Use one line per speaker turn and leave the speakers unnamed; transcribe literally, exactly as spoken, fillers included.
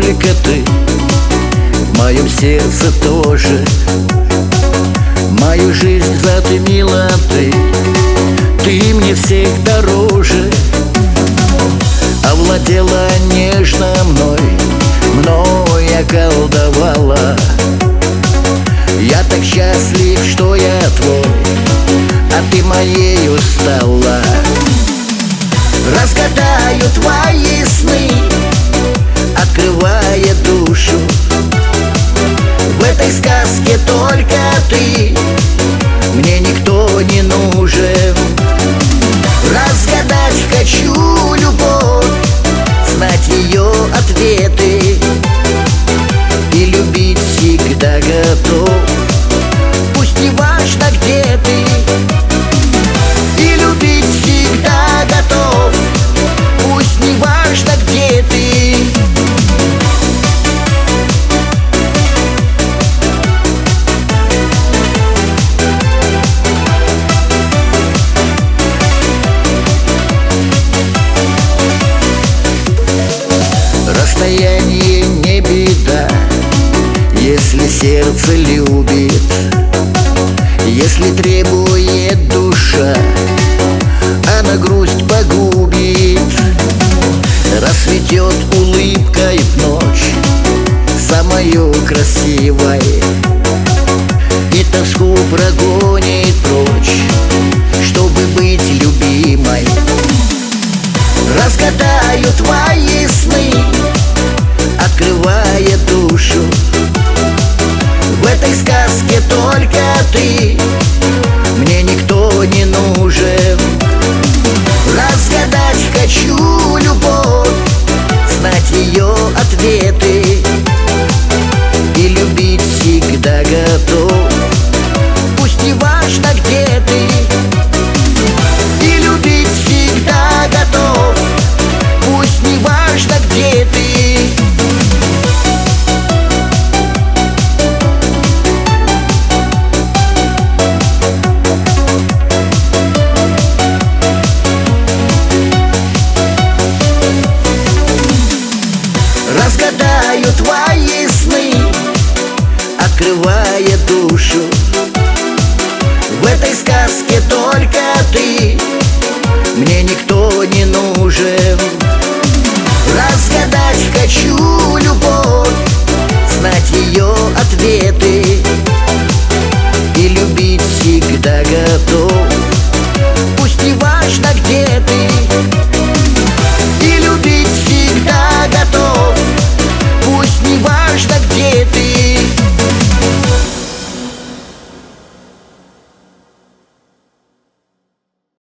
только ты, в моем сердце тоже. Мою жизнь затмила ты, ты мне всех дороже. Овладела нежно мной, мной околдовала. Я так счастлив, что я твой, а ты моею стала. Разгадаю твои сны, открывая душу. В этой сказке только ты, мне никто не нужен. Разгадать хочу любовь, знать ее ответы и любить всегда готов. Пусть не важно, где ты, и любить всегда готов. Пусть не важно, где ты. Расстояние не беда, если сердце любит. Если требует душа, она грусть погубит. Расцветет улыбкой в ночь самою красивой, и тоску прогонит прочь, чтобы быть любимой. Разгадаю твои сны, открывая душу. В этой сказке только ты, мне никто не нужен. Разгадать хочу любовь, знать ее ответы и любить всегда готов. Пусть не важно, где ты, и любить всегда готов. Пусть не важно, где ты. Разгадаю твои сны, открывая душу. В этой сказке только ты, мне никто не нужен. Разгадать хочу